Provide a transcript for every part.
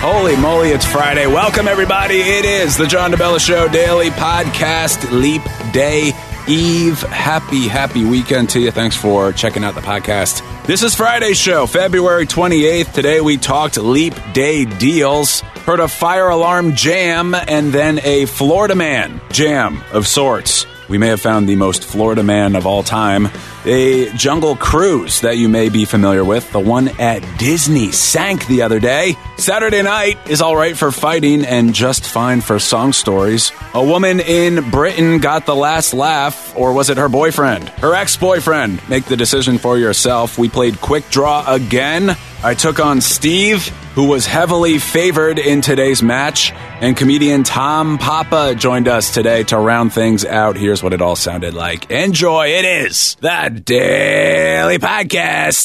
Holy moly, it's Friday. Welcome, everybody. It is the John DeBella Show Daily Podcast, Leap Day Eve. Happy weekend to you. Thanks for checking out the podcast. This is Friday's show, February 28th. Today we talked Leap Day deals, heard a fire alarm jam, and then a Florida man jam of sorts. We may have found the most Florida man of all time. A jungle cruise that you may be familiar with. The one at Disney sank the other day. Saturday night is all right for fighting and just fine for song stories. A woman in Britain got the last laugh, or was it her boyfriend? Her ex-boyfriend. Make the decision for yourself. We played Quick Draw again. I took on Steve, who was heavily favored in today's match, and comedian Tom Papa joined us today to round things out. Here's what it all sounded like. Enjoy. It is the Daily Podcast.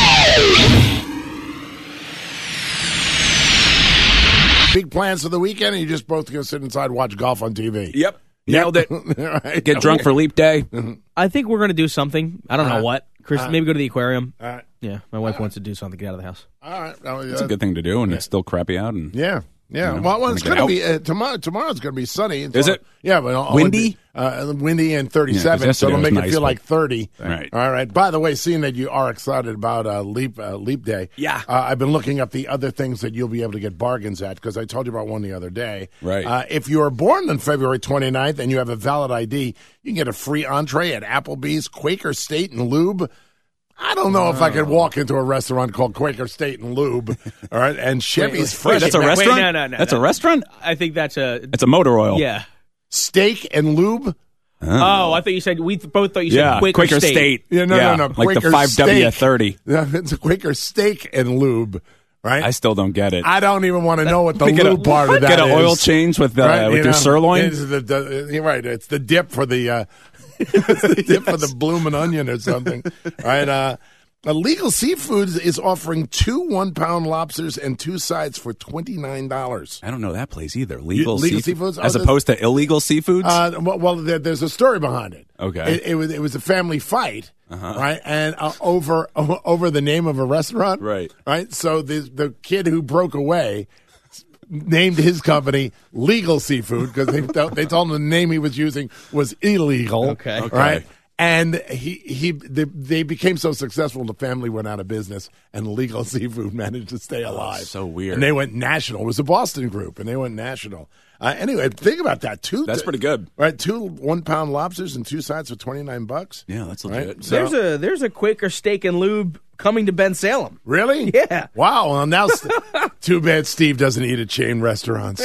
Big plans for the weekend, and you just both go sit inside and watch golf on TV. Yep. Nailed it. Right. Get drunk for Leap Day. I think we're going to do something. I don't know what. Chris, maybe go to the aquarium. All right. Yeah, my wife wants to do something to get out of the house. All right. It's a good thing to do, and it's still crappy out. And Yeah. You know, well, it's going to get be tomorrow's going to be sunny. Is it? Yeah, but windy. Windy and 37, so it'll make it feel like 30. Right. All right. By the way, seeing that you are excited about Leap Day, Yeah. I've been looking up the other things that you'll be able to get bargains at because I told you about one the other day. Right. If you were born on February 29th and you have a valid ID, you can get a free entree at Applebee's, Quaker State and Lube. I don't know if I could walk into a restaurant called Quaker State and Lube, all right, and Chevy's Fresh. Wait, that's a restaurant? No. That's a restaurant? I think that's a... It's a motor oil. Yeah. Steak and Lube? Oh, I thought you said... We both thought you said Quaker State. Yeah, no. Like Quaker the 5W30. Yeah, it's a Quaker Steak and Lube, right? I still don't get it. I don't even want to know what the lube part of that Get an is. oil change with Right, your sirloin? You're right. It's the dip for the... it's the dip for the bloomin' onion or something. All right, Legal Seafoods is offering 2 1-pound lobsters and 2 sides for $29. I don't know that place either. Legal Seafoods? As opposed to illegal seafoods? Well, there's a story behind it. Okay. It was a family fight, right? And over the name of a restaurant. Right. Right? So the kid who broke away named his company Legal Seafood because they told him the name he was using was illegal. Okay. Right? And they became so successful, the family went out of business, and Legal Seafood managed to stay alive. So weird. And they went national. It was a Boston group, and they went national. Anyway, think about that. That's pretty good. Right, 2 1-pound lobsters and 2 sides for $29. Yeah, that's legit. Right? So, There's a Quaker Steak and Lube coming to Ben Salem. really? Yeah. Wow. Well, now, too bad Steve doesn't eat at chain restaurants.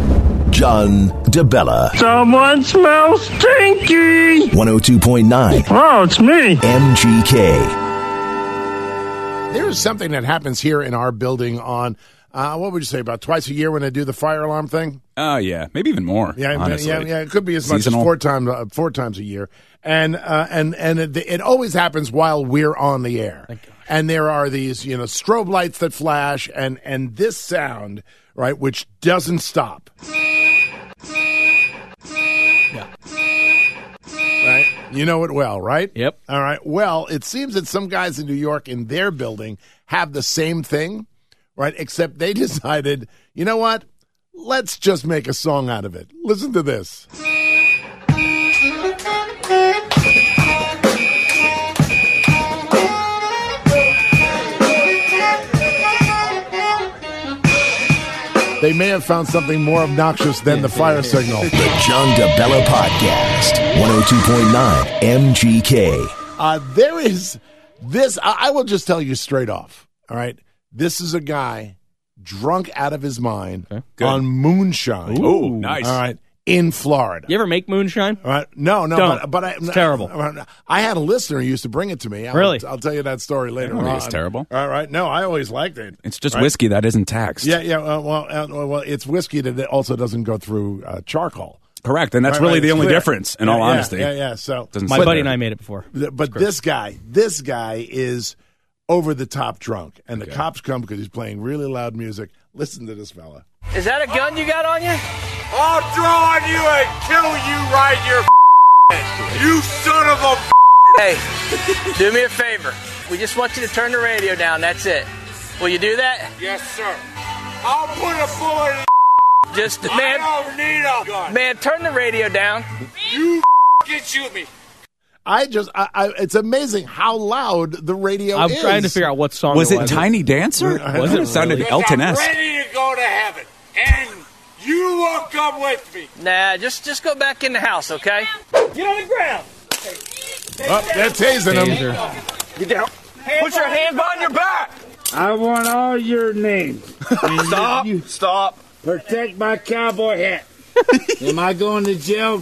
John DeBella. Someone smells stinky. 102.9 Oh, it's me. MGK. There's something that happens here in our building on, what would you say, about twice a year when they do the fire alarm thing? Oh, yeah. Maybe even more, honestly. Yeah. It could be as much Seasonal. as 4 times a year. And it always happens while we're on the air. And there are these, strobe lights that flash and this sound, right, which doesn't stop. Yeah. Right? You know it well, right? Yep. All right. Well, it seems that some guys in New York in their building have the same thing, right? Except they decided, you know what? Let's just make a song out of it. Listen to this. They may have found something more obnoxious than the fire signal. The John DeBella Podcast. 102.9 MGK. There is this. I will just tell you straight off. All right. This is a guy drunk out of his mind on moonshine. Ooh, nice. All right. In Florida. You ever make moonshine? All right. No, Don't. but It's terrible. I had a listener who used to bring it to me. Really? I'll tell you that story later I don't think on. it's terrible. All right. No, I always liked it. It's just Right? whiskey that isn't taxed. Yeah. Well, it's whiskey that also doesn't go through charcoal. Correct, and that's Right, really the it's only clear. difference, in all honesty. Yeah. So Doesn't My sit buddy there. and I made it before. But this guy is over the top drunk, and the cops come because he's playing really loud music. Listen to this fella. Is that a gun you got on you? I'll draw on you and kill you right your head. You son of a Hey, do me a favor. We just want you to turn the radio down. That's it. Will you do that? Yes, sir. I'll put a bullet in Just, I don't need a gun. man, turn the radio down. You can shoot me. It's amazing how loud the radio I'm is. trying to figure out what song Was it was. Tiny Dancer? Was it It sounded really? I'm Elton-esque. ready to go to heaven. And you will come with me. Nah, just go back in the house, okay? Get on the ground. Oh, they're tasing him. Taser. Get down. Put your hands behind your back. I want all your names. Stop. Protect my cowboy hat. Am I going to jail?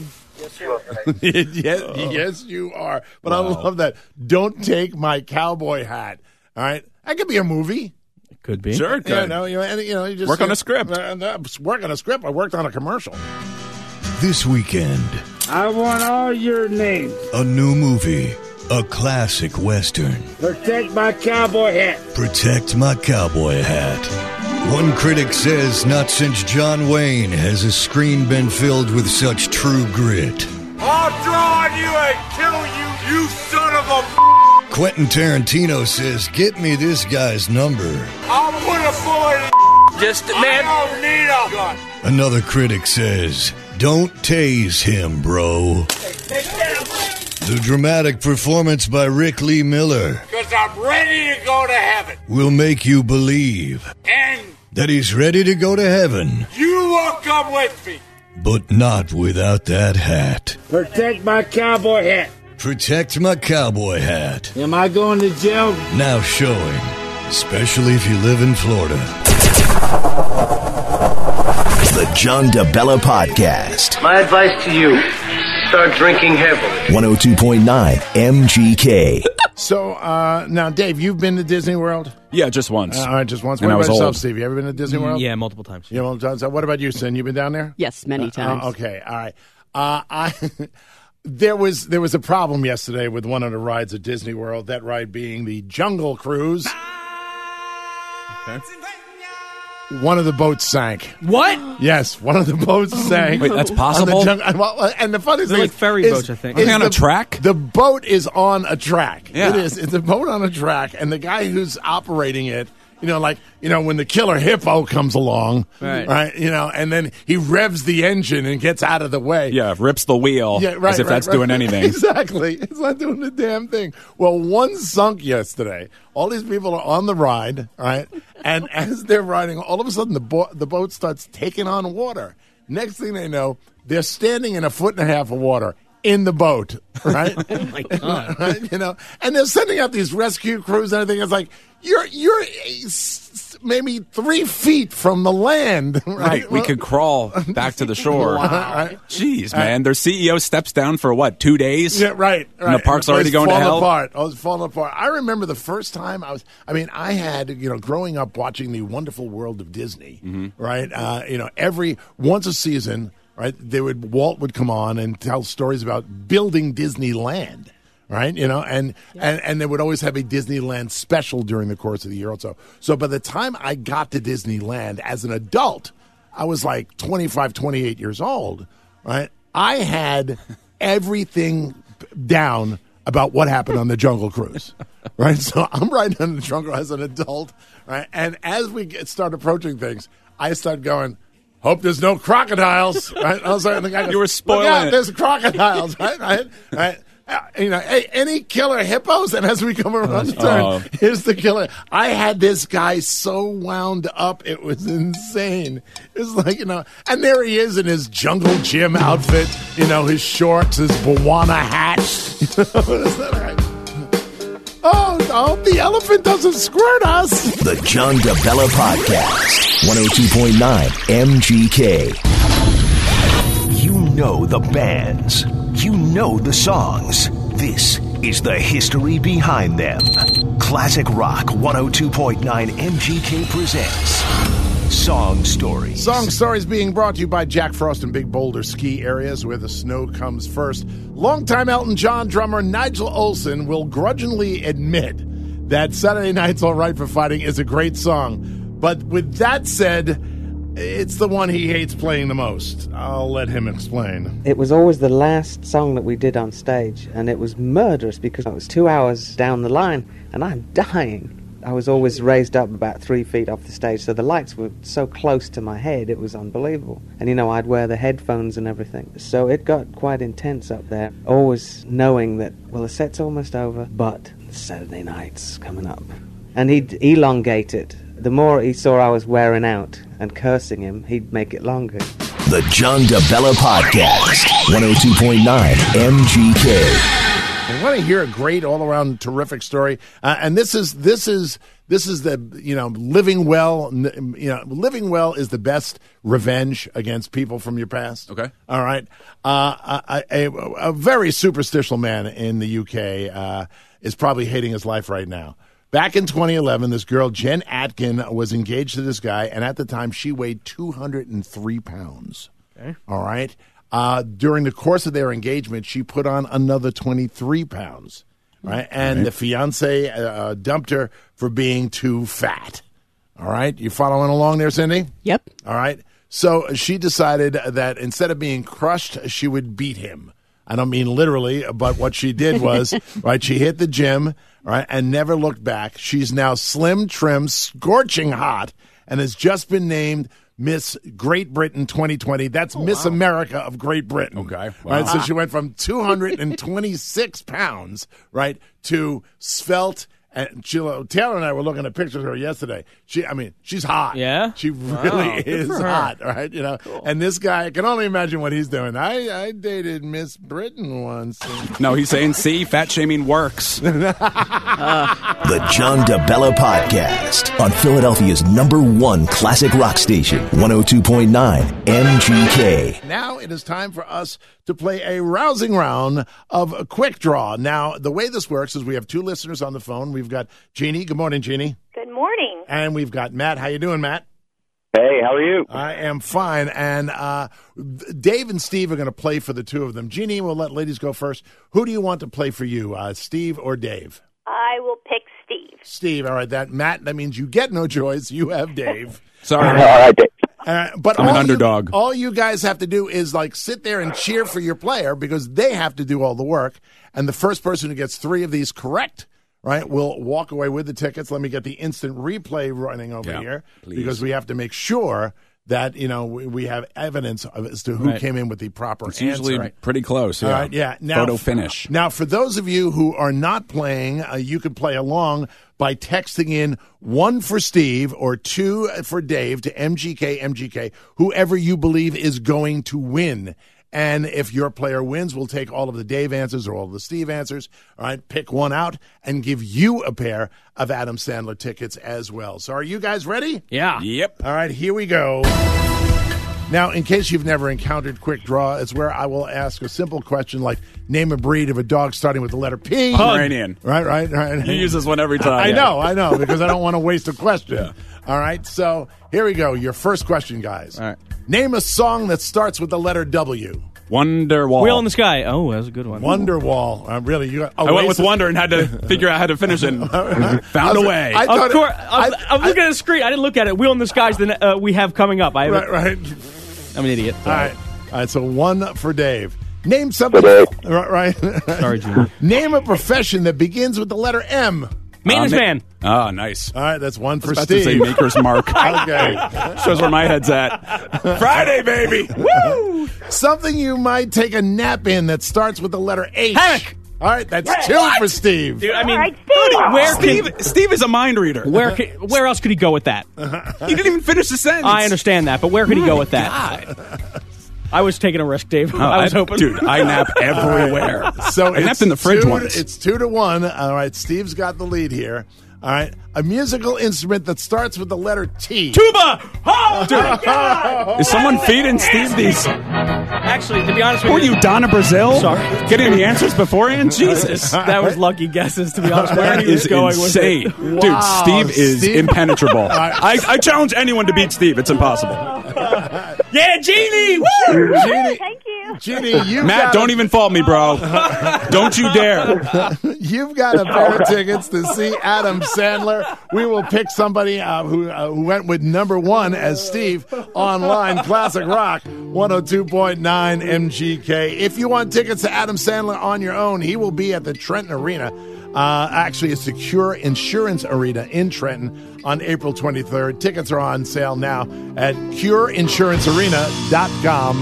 Yes, you are. But I love that. Don't take my cowboy hat. All right, that could be a movie. Could be. Sure, good. You just Work on a script. Work on a script. I worked on a commercial. This weekend, I want all your names. a new movie, a classic Western. Protect my cowboy hat. Protect my cowboy hat. One critic says not since John Wayne has a screen been filled with such true grit. I'll draw on you and kill you, you son of a Quentin Tarantino says, get me this guy's number. I'll put a bullet in Just, I man, don't need a gun. Another critic says, don't tase him, bro. The dramatic performance by Rick Lee Miller Because I'm ready to go to heaven. will make you believe And that he's ready to go to heaven, you will come with me. but not without that hat. Protect my cowboy hat. Protect my cowboy hat. Am I going to jail? Now showing, especially if you live in Florida. The John DeBella Podcast. My advice to you, start drinking heavily. 102.9 MGK. So now, Dave, you've been to Disney World? Yeah, just once. All right, just once. And What I about was yourself, old. Steve? You ever been to Disney World? Yeah, multiple times. Yeah, well, John, so what about you, Sin? You been down there? Yes, many times. Okay, all right. There was a problem yesterday with one of the rides at Disney World. That ride being the Jungle Cruise. Okay. One of the boats sank. What? Yes, one of the boats sank. Wait, that's On possible? and the funny They're thing like ferry is, boats, I think. Are they is on a track? The boat is on a track. Yeah. It is. It's a boat on a track, and the guy who's operating it, when the killer hippo comes along, Right. and then he revs the engine and gets out of the way. Yeah, rips the wheel as if that's doing anything. Exactly. It's not doing the damn thing. Well, one sunk yesterday. All these people are on the ride, right? And as they're riding, all of a sudden the boat starts taking on water. Next thing they know, they're standing in 1.5 feet of water in the boat, right? Oh my God. Right? And they're sending out these rescue crews and everything. It's like, you're maybe 3 feet from the land, Right, we could crawl back to the shore. Right. Jeez, man. Their CEO steps down for what, 2 days? Yeah, right. And the park's already going to hell? Apart. I was falling apart. I remember the first time I had, growing up watching The Wonderful World of Disney, right? Once a season, right, Walt would come on and tell stories about building Disneyland. Right, and they would always have a Disneyland special during the course of the year also. So by the time I got to Disneyland as an adult, I was like 25, 28 years old, right? I had everything down about what happened on the Jungle Cruise, right? So I'm riding on the Jungle as an adult, right? And as we start approaching things, I start going, hope there's no crocodiles, right? I was like, the guy goes, You were spoiling "Look out, it." there's crocodiles, right? Hey, any killer hippos? And as we come around the turn, here's the killer. I had this guy so wound up, it was insane. It's like, and there he is in his Jungle Gym outfit, his shorts, his Bawana hat. Oh, I hope the elephant doesn't squirt us. The John DeBella Podcast. 102.9 MGK. You know the bands. You know the songs. This is the history behind them. Classic Rock 102.9 MGK presents Song Stories. Song Stories being brought to you by Jack Frost and Big Boulder ski areas where the snow comes first. Longtime Elton John drummer Nigel Olsson will grudgingly admit that Saturday Night's All Right for Fighting is a great song. But with that said, it's the one he hates playing the most. I'll let him explain. It was always the last song that we did on stage, and it was murderous because it was 2 hours down the line, and I'm dying. I was always raised up about 3 feet off the stage, so the lights were so close to my head, it was unbelievable. And, I'd wear the headphones and everything. So it got quite intense up there, always knowing that, well, the set's almost over, but Saturday night's coming up. And he'd elongate it. The more he saw I was wearing out and cursing him, he'd make it longer. The John DeBella Podcast, 102.9 MGK. I want to hear a great, all-around, terrific story, and this is the living well. Living well is the best revenge against people from your past. Okay, all right. A very superstitious man in the UK is probably hating his life right now. Back in 2011, this girl, Jen Atkin, was engaged to this guy, and at the time, she weighed 203 pounds. Okay. All right. During the course of their engagement, she put on another 23 pounds, right? And the fiance dumped her for being too fat. All right? You following along there, Cindy? Yep. All right. So she decided that instead of being crushed, she would beat him. I don't mean literally, but what she did was, right, she hit the gym, right, and never looked back. She's now slim, trim, scorching hot, and has just been named Miss Great Britain 2020. That's Miss America of Great Britain. Okay. Wow. Right. So she went from 226 pounds, right, to svelte. And Taylor and I were looking at pictures of her yesterday. She's hot. Yeah? She really is hot, right? Cool. And this guy, I can only imagine what he's doing. I dated Miss Britain once. No, he's saying, see, fat shaming works. The John DeBella Podcast on Philadelphia's #1 classic rock station, 102.9 MGK. Now it is time for us to play a rousing round of a quick draw. Now, the way this works is we have 2 listeners on the phone. We've got Jeannie. Good morning, Jeannie. Good morning. And we've got Matt. How you doing, Matt? Hey, how are you? I am fine. And Dave and Steve are going to play for the 2 of them. Jeannie, we'll let ladies go first. Who do you want to play for you, Steve or Dave? I will pick Steve. Steve. All right. Matt, that means you get no choice. You have Dave. Sorry. All right, Dave. But I'm an underdog. All you guys have to do is sit there and cheer for your player because they have to do all the work. And the first person who gets 3 of these correct, right, will walk away with the tickets. Let me get the instant replay running over here, please, because we have to make sure that we have evidence as to who came in with the proper it's answer. Usually pretty close. Yeah. All right, yeah. Now, photo finish. Now, for those of you who are not playing, you can play along by texting in 1 for Steve or 2 for Dave to MGK, whoever you believe is going to win. And if your player wins, we'll take all of the Dave answers or all of the Steve answers, all right, pick one out and give you a pair of Adam Sandler tickets as well. So are you guys ready? Yeah. Yep. All right, here we go. Now, in case you've never encountered Quick Draw, it's where I will ask a simple question like, name a breed of a dog starting with the letter P. Pomeranian. Right. You use this one every time. I know, because I don't want to waste a question. Yeah. All right, so here we go. Your first question, guys. All right. Name a song that starts with the letter W. Wonderwall. Wheel in the Sky. Oh, that was a good one. Wonderwall. Really? You got, I went with Wonder and had to figure out how to finish it. Found a way. Of course. I'm looking at the screen. I didn't look at it. Wheel in the Sky is the we have coming up. Right. I'm an idiot. All right, so 1 for Dave. Name something. Right. Sorry, Junior. Name a profession that begins with the letter M. Maintenance man. Oh, nice. All right, that's 1 for Steve. Steve. To say Maker's Mark. Okay. Shows where my head's at. Friday, baby. Woo! Something you might take a nap in that starts with the letter H. Hammock. All right, that's 2 for Steve. Dude, I mean, Right, Steve is a mind reader. Where else could he go with that? He didn't even finish the sentence. I understand that, but where could he go with that? I was taking a risk, Dave. I was hoping. Dude, I nap everywhere. So I napped in the fridge once. It's 2-1. All right, Steve's got the lead here. All right, a musical instrument that starts with the letter T. Tuba! Oh, dude. My God! Is someone feeding Steve these? Actually, to be honest with you. Were you Donna Brazil? Sorry. Getting the answers beforehand? Jesus. That was lucky guesses, to be honest. Where he was going insane. with it. Wow, Dude, Steve is impenetrable. Right. I challenge anyone to beat Steve. It's impossible. Yeah, Jeannie! Woo! Jeannie, Thank you. Jeannie, Matt, don't even fault me, bro. Don't you dare. You've got a pair of tickets to see Adam Sandler. We will pick somebody who went with number 1 as Steve online. Classic Rock 102.9 MGK. If you want tickets to Adam Sandler on your own, he will be at the Trenton Arena Actually, it's the Cure Insurance Arena in Trenton on April 23rd. Tickets are on sale now at CureInsuranceArena.com.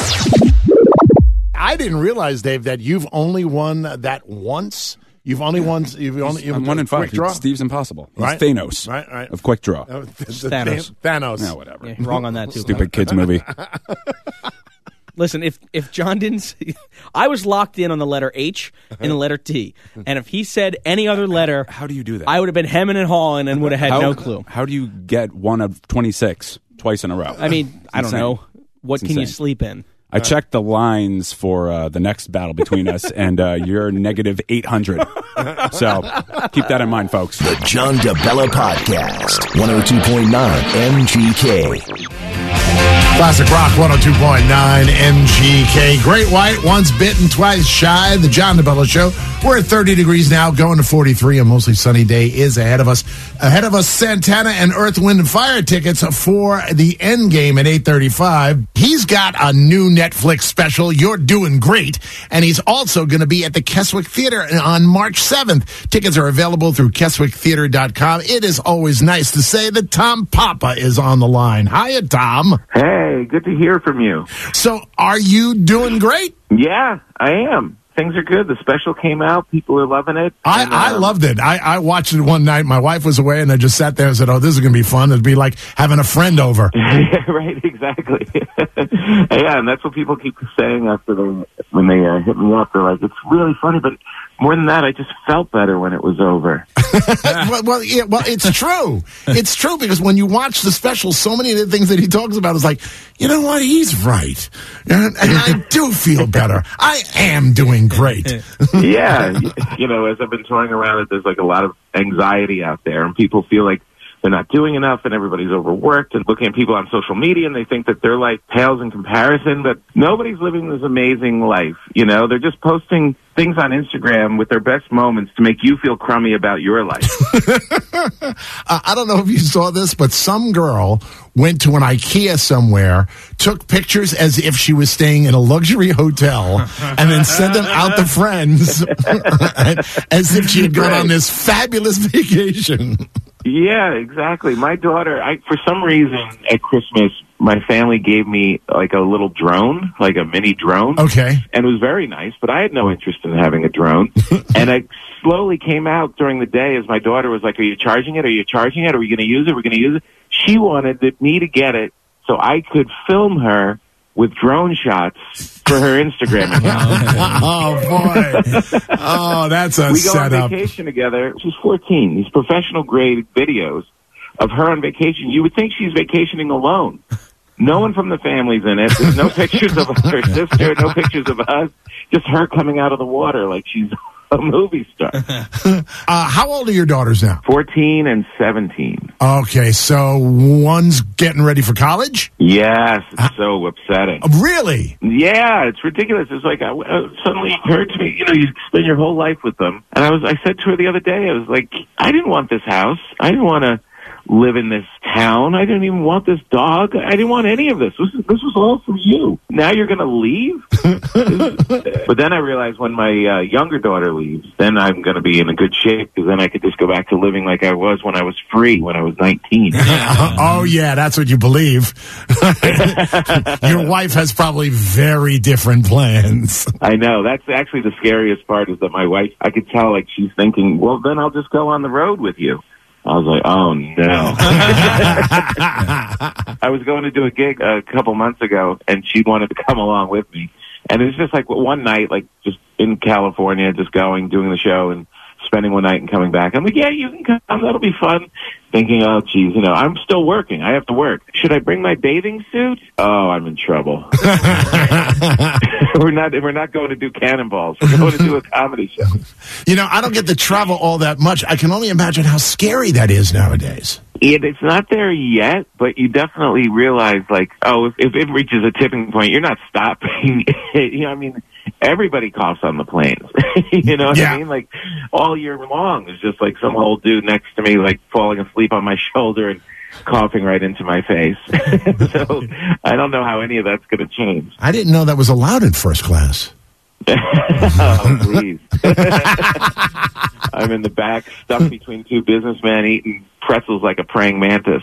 I didn't realize, Dave, that you've only won that once. You've only won. I'm 1 in 5. Quick draw. Steve's impossible. He's Right. Thanos. Right. Of Quick Draw. Thanos. Thanos. No, whatever. Yeah, wrong on that too. Stupid kids movie. Listen, if John didn't, I was locked in on the letter H and the letter T, and if he said any other letter, How do you do that? I would have been hemming and hawing and would have had no clue. How do you get one of 26 twice in a row? I mean, I don't insane. know. What It's can you insane. sleep in? I checked the lines for the next battle between us, and you're negative 800. So keep that in mind, folks. The John DeBella Podcast, 102.9 MGK. Classic Rock 102.9 MGK. Great White, once bitten, twice shy. The John DeBella Show. We're at 30 degrees now, going to 43. A mostly sunny day is ahead of us. Ahead of us, Santana and Earth, Wind, and Fire tickets for the End Game at 8:35. He's got a new Netflix special, You're Doing Great, and he's also going to be at the Keswick Theater on March 7th. Tickets are available through KeswickTheater.com. It is always nice to say that Tom Papa is on the line. Hiya, Tom. Hey, good to hear from you. So, are you doing great? Yeah, I am. Things are good. The special came out. People are loving it. I loved it. I watched it one night. My wife was away, and I just sat there and said, oh, this is going to be fun. It'd be like having a friend over. Yeah, right, exactly. Yeah, and that's what people keep saying after when they hit me up. They're like, it's really funny, but more than that, I just felt better when it was over. well, it's true. It's true because when you watch the special, so many of the things that he talks about is like, you know what? He's right. And I do feel better. I am doing great. Yeah. You know, as I've been toying around it, there's like a lot of anxiety out there, and people feel like they're not doing enough and everybody's overworked, and looking at people on social media and they think that their life pales in comparison, but nobody's living this amazing life. You know, they're just posting things on Instagram with their best moments to make you feel crummy about your life. I don't know if you saw this, but some girl went to an IKEA somewhere, took pictures as if she was staying in a luxury hotel, and then sent them out to friends as if she had gone on this fabulous vacation. Yeah, exactly. My daughter, for some reason at Christmas, my family gave me like a little drone, like a mini drone. Okay. And it was very nice, but I had no interest in having a drone. And I slowly came out during the day as my daughter was like, are you charging it? Are you charging it? Are we going to use it? We're going to use it. She wanted me to get it so I could film her with drone shots for her Instagram account. Oh, boy. Oh, that's a we go setup. on vacation together. She's 14. These professional grade videos of her on vacation. You would think she's vacationing alone. No one from the family's in it. There's no pictures of her sister, no pictures of us. Just her coming out of the water like she's a movie star. How old are your daughters now? 14 and 17. Okay, so one's getting ready for college? Yes, it's so upsetting. Really? Yeah, it's ridiculous. It's like suddenly it occurred to me, you know, you spend your whole life with them. And I said to her the other day, I was like, I didn't want this house. I didn't want to live in this town. I didn't even want this dog. I didn't want any of this. This was all for you. Now you're going to leave? But then I realized when my younger daughter leaves, then I'm going to be in a good shape because then I could just go back to living like I was when I was free, when I was 19. Oh, yeah, that's what you believe. Your wife has probably very different plans. I know. That's actually the scariest part is that my wife, I could tell like she's thinking, well, then I'll just go on the road with you. I was like, oh, no. I was going to do a gig a couple months ago, and she wanted to come along with me. And it was just like one night, like just in California, just going, doing the show, and spending one night and coming back. I'm like, yeah, you can come. That'll be fun. Thinking, oh, geez, you know, I'm still working. I have to work. Should I bring my bathing suit? Oh, I'm in trouble. We're not going to do cannonballs. We're going to do a comedy show. You know, I don't get to travel all that much. I can only imagine how scary that is nowadays. It's not there yet, but you definitely realize, like, oh, if it reaches a tipping point, you're not stopping. You know, I mean, everybody coughs on the planes. You know what I mean? Like, all year long, there's just, like, some old dude next to me, like, falling asleep on my shoulder and coughing right into my face. So I don't know how any of that's going to change. I didn't know that was allowed in first class. Oh, please. I'm in the back, stuck between two businessmen eating pretzels like a praying mantis.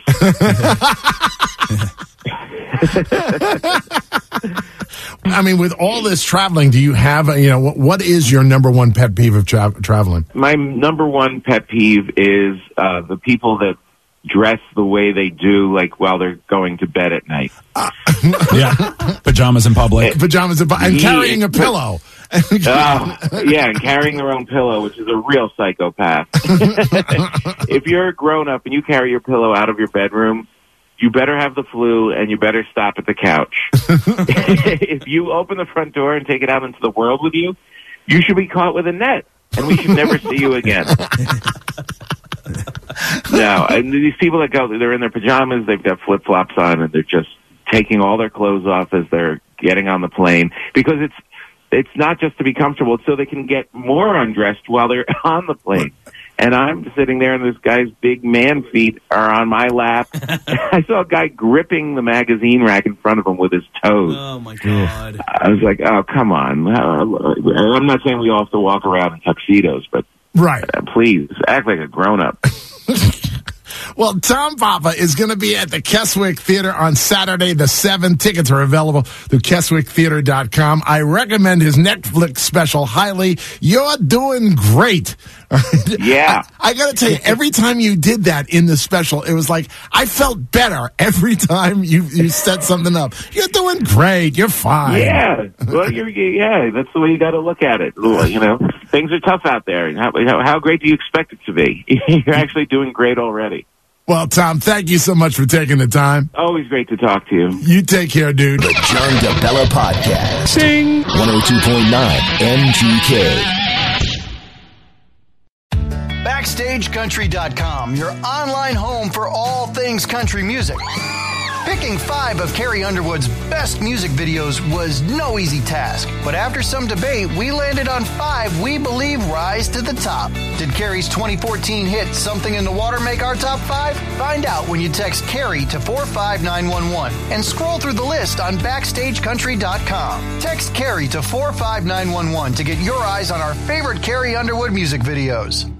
I mean, with all this traveling, do you have, what is your number one pet peeve of traveling? My number one pet peeve is the people that dress the way they do, like while they're going to bed at night. Yeah, pajamas in public. And carrying a pillow. Yeah, and carrying their own pillow, which is a real psychopath. If you're a grown-up and you carry your pillow out of your bedroom, you better have the flu and you better stop at the couch. If you open the front door and take it out into the world with you, you should be caught with a net, and we should never see you again. No, and these people that go, they're in their pajamas, they've got flip-flops on, and they're just taking all their clothes off as they're getting on the plane, because it's not just to be comfortable, it's so they can get more undressed while they're on the plane. And I'm sitting there, and this guy's big man feet are on my lap. I saw a guy gripping the magazine rack in front of him with his toes. Oh, my God. I was like, oh, come on. I'm not saying we all have to walk around in tuxedos, but right. Please, act like a grown-up. Well, Tom Papa is going to be at the Keswick Theater on Saturday the 7th. Tickets are available through KeswickTheater.com. I recommend his Netflix special highly. You're doing great. Yeah. I got to tell you, every time you did that in the special, it was like, I felt better every time you set something up. You're doing great. You're fine. Yeah. Well, that's the way you got to look at it. Things are tough out there. How great do you expect it to be? You're actually doing great already. Well, Tom, thank you so much for taking the time. Always great to talk to you. You take care, dude. The John DeBella Podcast. Sing. 102.9 MGK. BackstageCountry.com, your online home for all things country music. Picking 5 of Carrie Underwood's best music videos was no easy task, but after some debate, we landed on 5 we believe rise to the top. Did Carrie's 2014 hit Something in the Water make our top 5? Find out when you text Carrie to 45911 and scroll through the list on BackstageCountry.com. Text Carrie to 45911 to get your eyes on our favorite Carrie Underwood music videos.